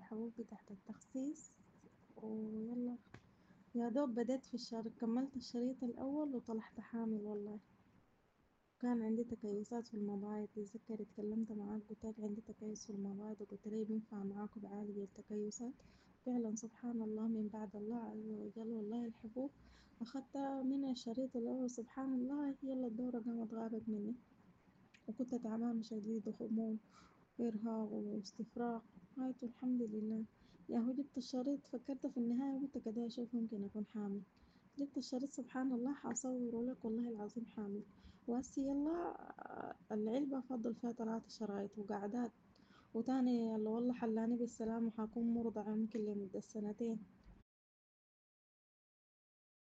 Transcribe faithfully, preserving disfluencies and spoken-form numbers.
الحبوب بتاعت التخسيس، ويلا يا دوب بدأت في الشهر، كملت الشريط الأول وطلعت حامل والله. كان عندي تكيسات في المبايض، تذكر اتكلمت معاك قلتلك عندي تكيس في المبايض، وقلت لي بينفع معاكم بعالج التكيسات. فعلا سبحان الله، من بعد الله عز وجل والله الحبوب أخدتها من الشريط الأول، سبحان الله يلا الدورة قامت غابت مني، وكنت تعبانة شديد وخمول وإرهاق واستفراغ. هايته الحمد لله. يا هو جبت الشريط، فكرت في النهاية قلت كده أشوف ممكن أكون حامل. جبت الشريط سبحان الله، حصور لك والله العظيم حامل. وهسي يلا آه، العلبة فضل فيها ثلاثة شرايط وقعدات، وتاني اللي والله حلاني بالسلامة، وحكون مرضعة يمكن لمدة سنتين.